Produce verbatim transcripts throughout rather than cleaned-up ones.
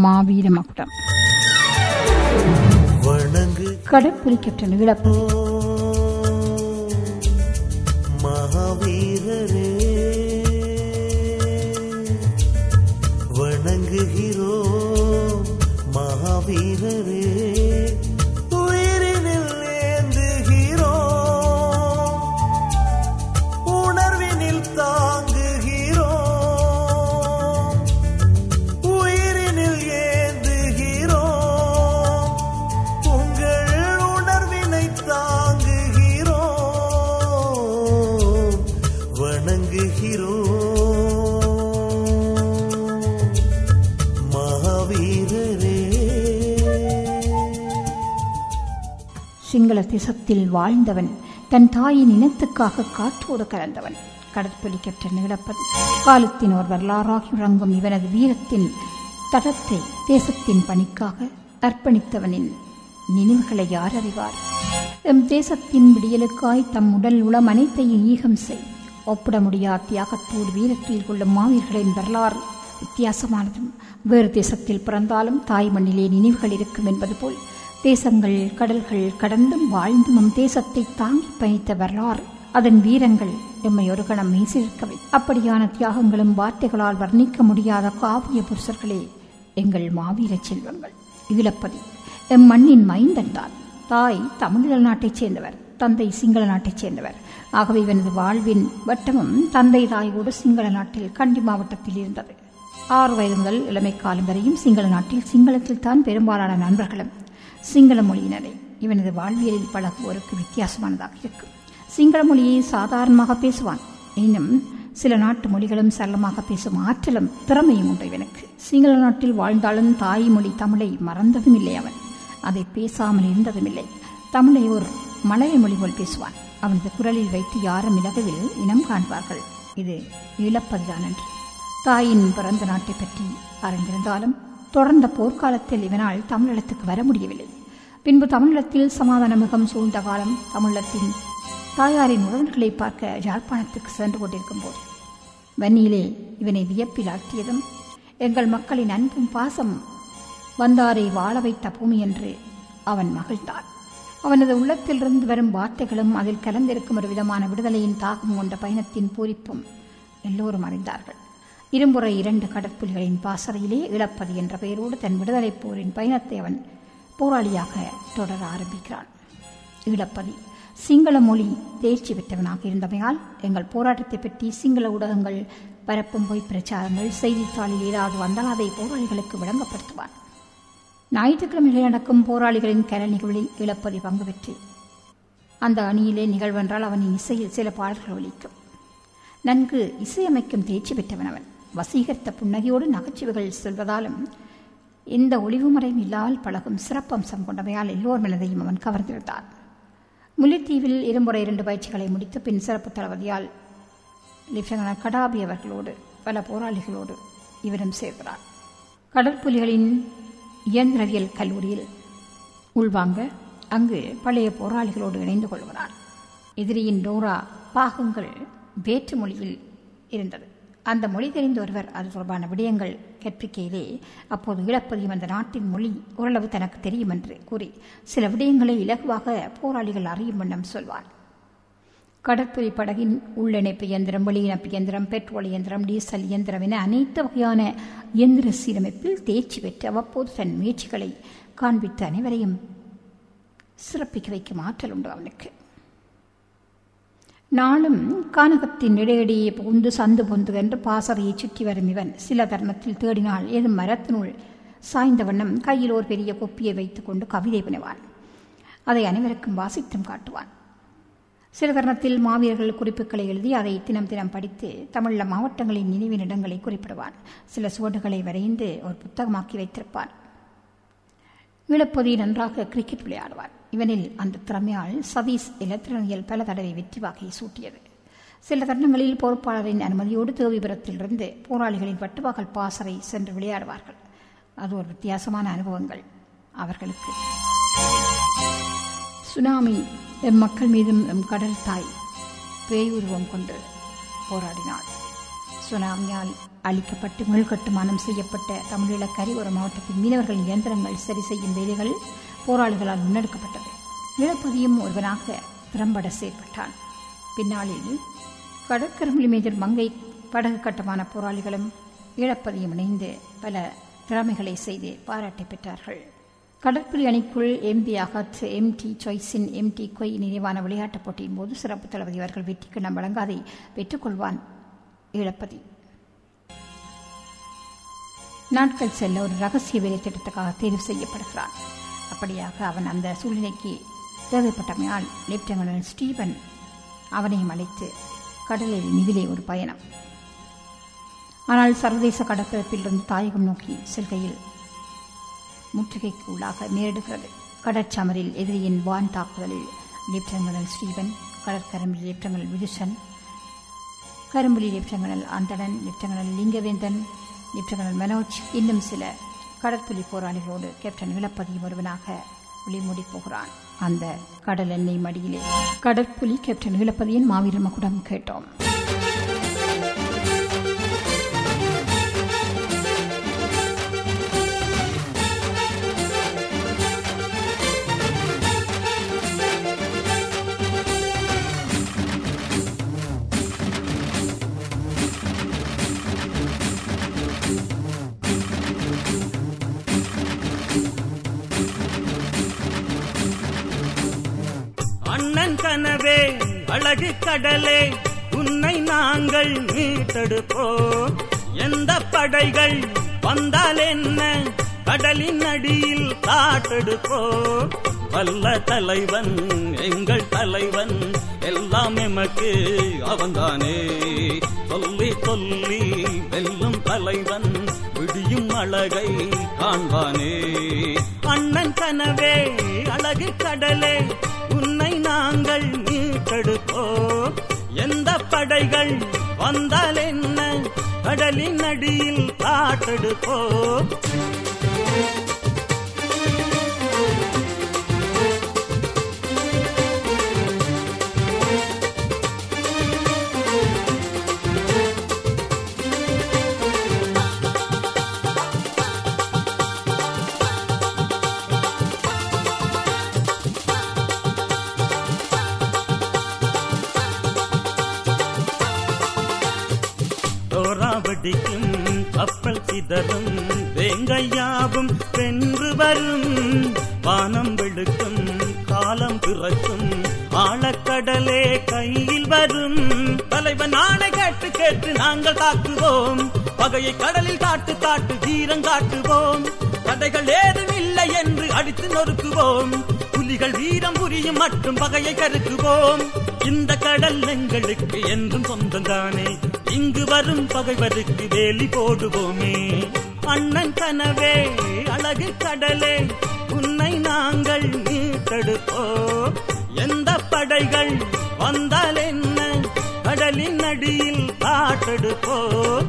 மாவீர மகுடம். கடற்புலி கேப்டன் இழப்பு. மகாவீரரே வணங்குகிறோ மகாவீரரே உயிரினில் ஏந்துகிறோ உணர்வினில் தாங்குகிறோ உயிரினில் ஏந்துகிறோ உங்கள் உணர்வினை தாங்குகிறோ வணங்குகிறோ சிங்கள தேசத்தில் வாழ்ந்தவன், தன் தாயின் இனத்துக்காக காற்றோடு கலந்தவன். கடற்புலி கேப்டன் இழப்பது காலத்தின் ஒரு வரலாறாகி விளங்கும் இவனது வீரத்தின் தடத்தை தேசத்தின் பணிக்காக அர்ப்பணித்தவனின் நினைவுகளை யார் அறிவார்? எம் தேசத்தின் விடியலுக்காய் தம் உடல் உளம் அனைத்தையும் ஈகம் செய். ஒப்பிட முடியாத தியாகத்தோடு வீரத்தில் கொள்ளும் மாவீரர்களின் வரலாறு வித்தியாசமானதும். வேறு தேசத்தில் பிறந்தாலும் தாய் மண்ணிலே நினைவுகள் இருக்கும் என்பது போல் தேசங்கள் கடல்கள் கடந்தும் வாழ்ந்தும் நம் தேசத்தை தாங்கி பயணித்த வரலாறு, அதன் வீரங்கள் எம்மை ஒரு கணம் மீசிருக்கவை. அப்படியான தியாகங்களும் வார்த்தைகளால் வர்ணிக்க முடியாத காவிய புருஷர்களே எங்கள் மாவீர செல்வங்கள். ஈழப்பதி எம் மண்ணின் மைந்தன் தான். தாய் தமிழீழ நாட்டைச் சேர்ந்தவர், தந்தை சிங்கள நாட்டைச் சேர்ந்தவர். ஆகவே இவனது வாழ்வின் வட்டமும் தந்தை தாயோடு சிங்கள நாட்டில் கண்டி மாவட்டத்தில் இருந்தது. ஆறு வயது முதல் இளமை காலம் வரையும் சிங்கள நாட்டில் சிங்களத்தில் தான் பெரும்பாலான நண்பர்களும் சிங்கள மொழியினரை. இவனது வாழ்வியலில் பழகுவோருக்கு வித்தியாசமானதாக இருக்கும். சிங்கள மொழியை சாதாரணமாக பேசுவான். எனினும் சில நாட்டு மொழிகளும் சரளமாக பேசும் ஆற்றலும் திறமையும் உண்டு இவனுக்கு. சிங்கள நாட்டில் வாழ்ந்தாலும் தாய்மொழி தமிழை மறந்ததும் இல்லை. அவன் அதை பேசாமல் இருந்ததும் இல்லை. தமிழை ஒரு மலைய மொழி போல் பேசுவான். அவனது குரலில் வைத்து யாரும் இலகுவில் இனம் காண்பார்கள், இது ஈழப்பதிதான் என்று. தாயின் பிறந்த நாட்டை பற்றி அறிந்திருந்தாலும் தொடர்ந்த போர்க்காலத்தில் இவனால் தமிழகத்துக்கு வர முடியவில்லை. பின்பு தமிழகத்தில் சமாதான முகம் சூழ்ந்த காலம் தமிழகத்தின் தாயாரின் உறவுகளை பார்க்க யாழ்ப்பாணத்துக்கு சென்று கொண்டிருக்கும் போது வன்னியிலே இவனை வியப்பில் ஆழ்த்தியதும், எங்கள் மக்களின் அன்பும் பாசம் வந்தாரை வாழ வைத்த பூமி என்று அவன் மகிழ்ந்தான். அவனது உள்ளத்திலிருந்து வரும் வார்த்தைகளும் அதில் கலந்திருக்கும் ஒரு விதமான விடுதலையின் தாகம் கொண்ட பயணத்தின் பூரிப்பும் எல்லோரும் அறிந்தார்கள். இரும்புறை இரண்டு கடற்புலிகளின் பாசறையிலே இழப்பது என்ற பெயரோடு தன் விடுதலை போரின் பயணத்தை அவன் போராளியாக தொடர ஆரம்பிக்கிறான். ஈழப்பதி சிங்கள மொழி தேர்ச்சி பெற்றவனாக இருந்தமையால் எங்கள் போராட்டத்தை பற்றி சிங்கள ஊடகங்கள் பரப்பும் பொய் பிரச்சாரங்கள் செய்தித்தாளில் ஏதாவது வந்தால் அதை போராளிகளுக்கு விளங்கப்படுத்துவான். ஞாயிற்றுக்கிழமைகளில் நடக்கும் போராளிகளின் கல நிகழ்வில் ஈழப்பதி பங்கு பெற்று அந்த அணியிலே நிகழ்வென்றால் அவனின் இசையில் சில பாடல்கள் ஒலிக்கும். நன்கு இசையமைக்கும் தேர்ச்சி பெற்றவன் அவன். வசீகரித்த புன்னகையோடு நகைச்சுவைகள் சொல்வதாலும் இந்த ஒளிவுமுறையும் இல்லாமல் பழகும் சிறப்பம்சம் கொண்டவையால் எல்லோர் மனதையும் அவன் கவர்ந்திருந்தான். முல்லைத்தீவில் இருமுறை இரண்டு பயிற்சிகளை முடித்து பின் சிறப்பு தளபதியால் லெப்டினன்ட் கடாபி அவர்களோடு பல போராளிகளோடு இவரும் சேர்கிறார். கடற்புலிகளின் இயந்திரவியல் கல்லூரியில் உள்வாங்க அங்கு பழைய போராளிகளோடு இணைந்து கொள்கிறார். எதிரியின் டோரா பாகங்கள் வேற்று மொழியில் இருந்தது. அந்த மொழி தெரிந்த ஒருவர் அது தொடர்பான விடயங்கள் கற்பிக்கையிலே அப்போது ஈழப்பதியும் அந்த நாட்டின் மொழி ஓரளவு தனக்கு தெரியும் என்று கூறி சில விடயங்களை இலகுவாக போராளிகள் அறியும் வண்ணம் சொல்வார். கடற்புலி படகின் உள்ளிணைப்பு இயந்திரம், வெளியிணைப்பு இயந்திரம், பெட்ரோல் இயந்திரம், டீசல் இயந்திரம் என அனைத்து வகையான இயந்திர சீரமைப்பில் தேர்ச்சி பெற்று அவ்வப்போது தன் முயற்சிகளை காண்பித்து அனைவரையும் சிறப்பிக்க வைக்கும் ஆற்றல் உண்டு அவனுக்கு. நாளும் கானகத்தின் இடையிடையே புகுந்து சந்து பொந்து என்று பாசறையை சுற்றி வரும் இவன் சில தருணத்தில் தேடினால் ஏதும் மரத்தினுள் சாய்ந்த வண்ணம் கையில் ஒரு பெரிய கொப்பியை வைத்துக் கொண்டு கவிதை புனைவான். அதை அனைவருக்கும் வாசித்தும் காட்டுவான். சில தருணத்தில் மாவீரர்கள் குறிப்புகளை எழுதி அதை தினம் தினம் படித்து தமிழ் மாவட்டங்களின் நினைவின் இடங்களை குறிப்பிடுவான். சில சுவடுகளை வரைந்து ஒரு புத்தகமாக்கி வைத்திருப்பான். ஈழப்பதி நன்றாக கிரிக்கெட் விளையாடுவான். இவனில் அந்த திறமையால் சதீஷ் இலத்திரனியல் பல தடவை வெற்றி வாகை சூட்டியது. சில தருணங்களில் பொறுப்பாளரின் அனுமதியோடு தேவிபுரத்திலிருந்து போராளிகளின் வட்டுவாகல் பாசறை சென்று விளையாடுவார்கள். அது ஒரு வித்தியாசமான அனுபவங்கள் அவர்களுக்கு. சுனாமி எம் மக்கள் மீதும் எம் கடல் தாய் பேயுருவம் கொண்டு போராடினாள். சுனாமியால் அழிக்கப்பட்டு மீள்கட்டுமானம் செய்யப்பட்ட தமிழீழ கரையோர மாவட்டத்தில் மீனவர்கள் இயந்திரங்கள் சரி செய்யும் வேலைகள் போராளிகளால் முன்னெடுக்கப்பட்டது. இழப்பதியும் ஒருவனாக திறம்பட செயற்பட்டான். பின்னாளில் கடற்கரை மேஜர் மங்கை படகு கட்டுமான போராளிகளும் இழப்பதியும் இணைந்து பல திறமைகளை செய்து பாராட்டை பெற்றார்கள். கடற்புலி அணிக்குள் எம் பி அகத், எம் டி சாய்ஸின் எம் டி கொய் நினைவான விளையாட்டுப் போட்டியின் போது சிறப்பு தளபதி அவர்கள் வெற்றிக்கு நம் வழங்காதை பெற்றுக்கொள்வான் இழப்பதி. நாட்கள் செல்ல ஒரு ரகசிய வேலை திட்டத்துக்காக தேர்வு செய்யப்படுகிறான். அப்படியாக அவன் அந்த சூழ்நிலைக்கு தேவைப்பட்டமையால் லெப்டினன்ட் ஸ்டீவன் அவனையும் அழைத்து கடலில் மிதிலே ஒரு பயணம். ஆனால் சர்வதேச கடற்பரப்பிலிருந்து தாயகம் நோக்கி செல்கையில் முற்றுகைக்கு உள்ளாக நேரிடுகிறது. கடற்சமரில் எதிரியின் வான் தாக்குதலில் லெப்டினன்ட் ஸ்டீவன், கடற்கரம்பில் லெப்டினன்ட் விதுசன், கரும்புலி lieutenant Anthanan, lieutenant Lingaventhan, lieutenant Manoj, இன்னும் சில கடற்புலி போராளிகளோடு கேப்டன் இழப்பதியும் ஒருவனாக விழிமூடி போகிறான். அந்த கடல் எண்ணெய் மடியிலே கடற்புலி கேப்டன் இழப்பதியின் மாவீரர் மகுடம் கேட்டோம். அண்ணன் கனவே அழகு கடலே, உன்னை நாங்கள் மீட்டெடுப்போம். எந்த படைகள் வந்தால் என்ன, கடலின் அடியில் காட்டெடுப்போம். வல்ல தலைவன் எங்கள் தலைவன், எல்லாம் எமக்கு அவன்தானே. சொல்லி சொல்லி வெல்லும் தலைவன், விடியும் அழகை காண்பானே. அண்ணன் கனவே அழகு கடலே, உன்னை நாங்கள் மீட்டெடுப்போம். எந்த படைகள் வந்தால் என்ன, கடலின் அடியில் காட்டெடுப்போம். வெடிக்கும் கப்பல் சிதறும், வேங்கையாவும் வென்று வரும். வானம் வெளுக்கும் காலம் பிறக்கும், ஆழக்கடலே கையில் வரும். தலைவன் ஆணை கேட்டு கேட்டு நாங்கள் தாக்குவோம், பகையை கடலில் காட்டு காட்டு தீரம் காட்டுவோம். தடைகள் ஏதும் இல்லை என்று அடித்து நொறுக்குவோம், புலிகள் வீரம் புரியும் மற்றும் பகையை கருக்குவோம். இந்த கடல் எங்களுக்கு என்றும் சொந்தந்தானே, இங்கு வரும் பகைவருக்கு வேலி போடுவோமே. அண்ணன் கனவே அழகு கடலே, உன்னை நாங்கள் மீட்டெடுப்போம். எந்த படைகள் வந்தால் என்ன, கடலின் அடியில் காட்டெடுப்போம்.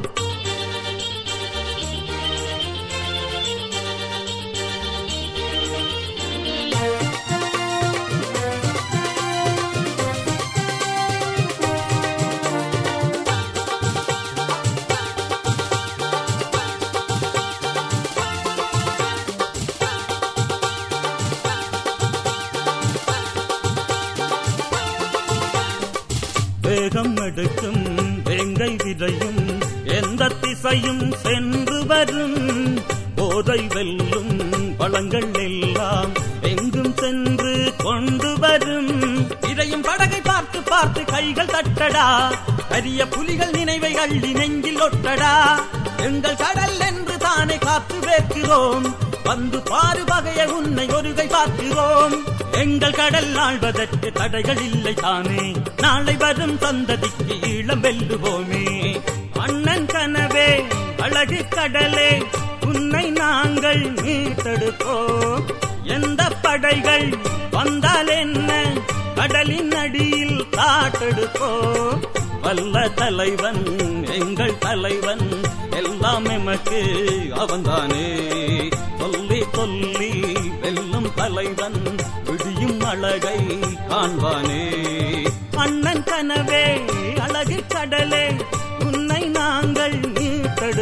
வேகம் எடுக்கும் வேங்கை விதையும், எந்த திசையும் சென்று வரும். போதை வெல்லும் பழங்கள் எல்லாம் எங்கும் சென்று கொண்டு வரும். இதையும் படகை பார்த்து பார்த்து கைகள் தட்டடா, அரிய புலிகள் நினைவை அள்ளி நெஞ்சில் ஒட்டடா. எங்கள் கடல் என்று தானே காத்து வேற்கிறோம், வந்து பாரு பகைய உன்னை ஒருகை பார்க்கிறோம். எங்கள் கடல் ஆழ்வதற்கு தடைகள் இல்லை தானே, நாளை வரும் சந்ததிக்கு ஈழம் வெல்லுவோமே. அண்ணன் கனவே அழகு கடலே, உன்னை நாங்கள் மீட்டெடுப்போம். எந்த படைகள் வந்தால் என்ன, கடலின் அடியில் காட்டெடுப்போம். வல்ல தலைவன் எங்கள் தலைவன், எல்லாம் எமக்கு அவன்தானே. சொல்லி சொல்லி வெல்லும் தலைவன், விடியும் அழகை காண்பானே. அண்ணன் கனவே அழகு கடலே, உன்னை நாங்கள்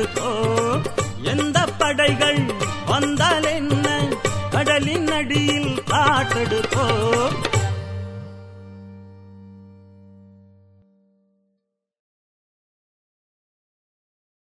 காட்டெடுப்போம். எந்த படைகள் வந்தால் என்ன, கடலின் அடியில் காட்டெடுப்போம்.